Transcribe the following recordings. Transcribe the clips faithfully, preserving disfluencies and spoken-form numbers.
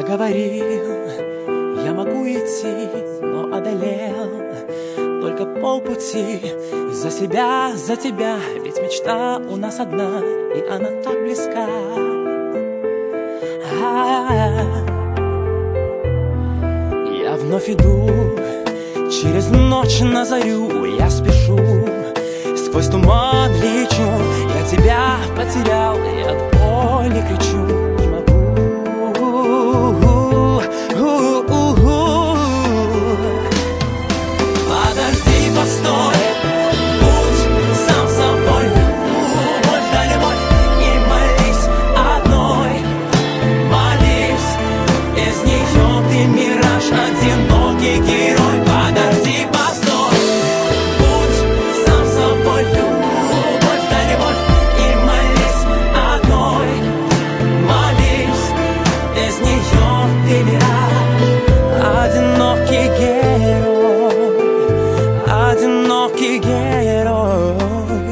говорил, я могу идти, но одолел только полпути. За себя, за тебя, ведь мечта у нас одна, и она так близка. А-а-а. Я вновь иду через ночь на зарю, я спешу, сквозь туман лечу. Я тебя потерял, и от боли кричу, не могу. Подожди, постой, будь сам собой, любовь да любовь, и молись одной, молись, из нее ты мираж, одинокий герой. Подожди, постой, будь сам собой, любовь да любовь, и молись одной, молись, из нее ты мираж, одинокий герой, одинокий герой.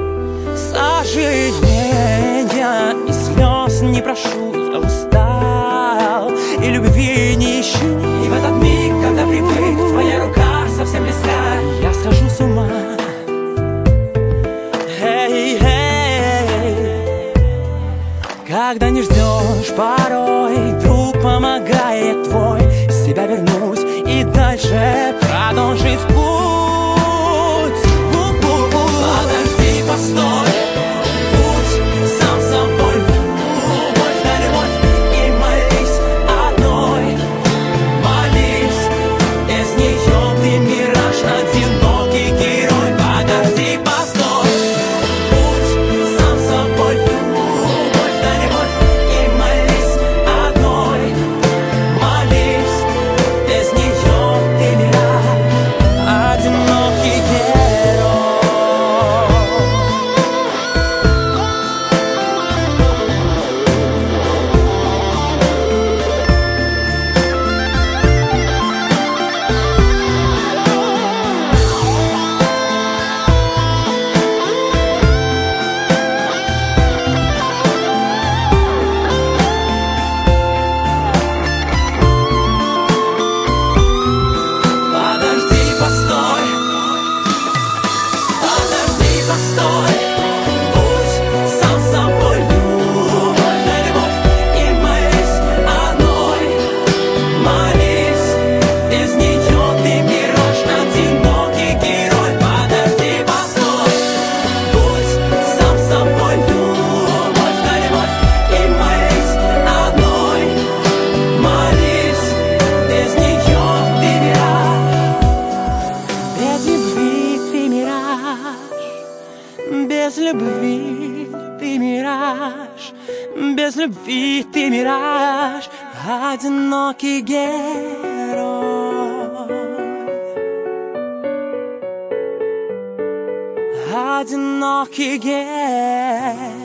Сожаления и слез не прошу, я устал и любви не ищу. И в этот миг, когда привык, твоя рука совсем близка, я схожу с ума. Эй, эй, когда не ждешь, порой друг помогает твой. Себя вернуть и дальше продолжить путь. Подожди, постой, будь сам собой, любовь да любовь, и молись одной, молись, из нее ты мираж, одинокий герой. Подожди, постой, будь сам собой, любовь да любовь, и молись одной, молись, из нее ты мираж, одинокий герой. Подожди, постой, подожди, постой, будь сам собой, любовь да любовь, и молись одной, молись, из нее ты мираж, одинокий герой. Подожди, постой, будь сам собой, любовь да любовь, и молись одной, молись, из нее ты мираж. Без любви ты мираж, без любви ты мираж, без любви ты мираж, одинокий герой, одинокий герой.